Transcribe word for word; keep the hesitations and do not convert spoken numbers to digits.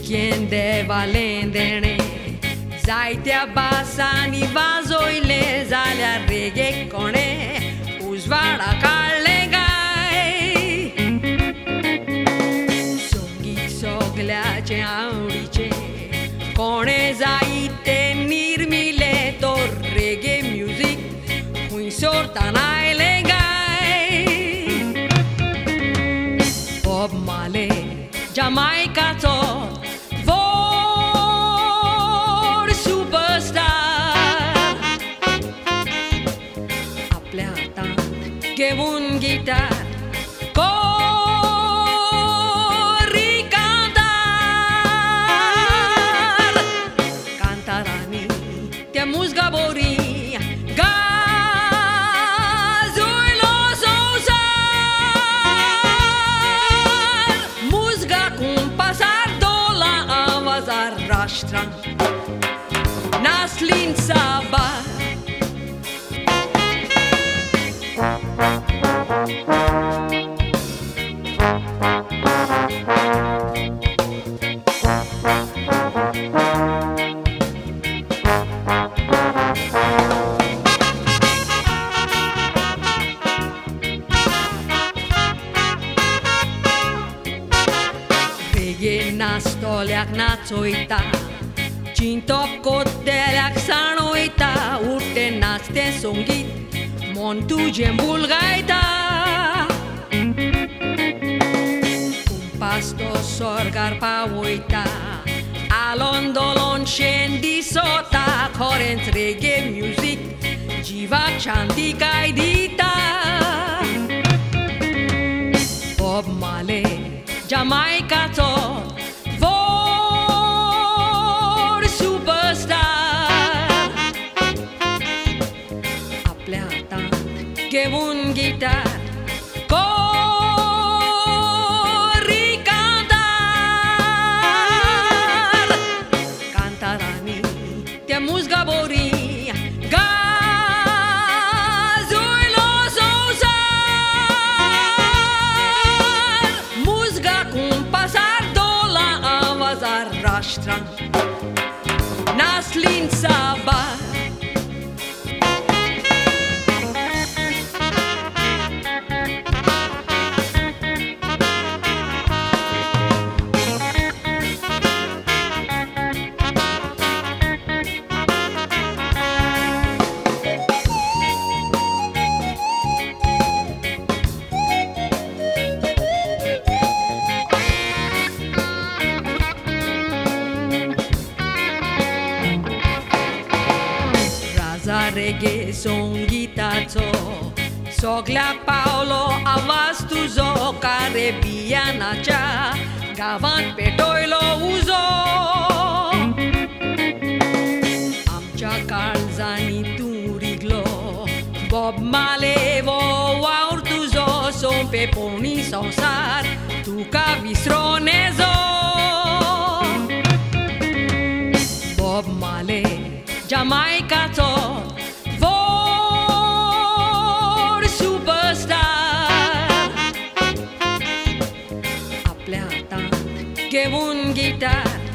weekende valendene zaitya basani vazoile zalia reggae kone uzvara kalle gai songi soglace आवडीचे कोणे जाईते निर्मिले तो reggae music हुई सोरताना आयले गाय Bob Marley Jamaicaचो व्हड सुपरस्टार आपल्या हातांत घेऊन गिटार कोरी कांतार कांतारांनी त्या मुजगा बोरी गाजोयलो संवसार मुजगा कुंपासार dola आवाजार राष्ट्रांत नासलीन साबार Nastoliak natsoita Cintop koteleak sanoita Urte nazte songit Montu jembulgaita Un pasto sorgar pavoita Alondolon shendi sota Current reggae music Jiva chantika idita Bob Marley Jamaicaचो व्हड सुपरस्टार आपल्या हातांत घेऊन गिटार कोरी कांतार कांतारांनी त्या मुजगा बोरी गाजोयलो संवसार मुजगा कुंपासार dola आवाजार राष्ट्रांत नासलीन साबार reggae songitaचो सगळ्याक पावलो आवाज तुजो कारेबियानाच्या गावांत पेटयलो उजो आमच्या काळजांनी तूं रिगलो बॉब मार्ले वो वावर तुजो सोंपेपणी संवसार तुका विसरों येजो बॉब मार्ले Jamaicaचो व्हड सुपरस्टार आपल्या हातांत घेऊन गिटार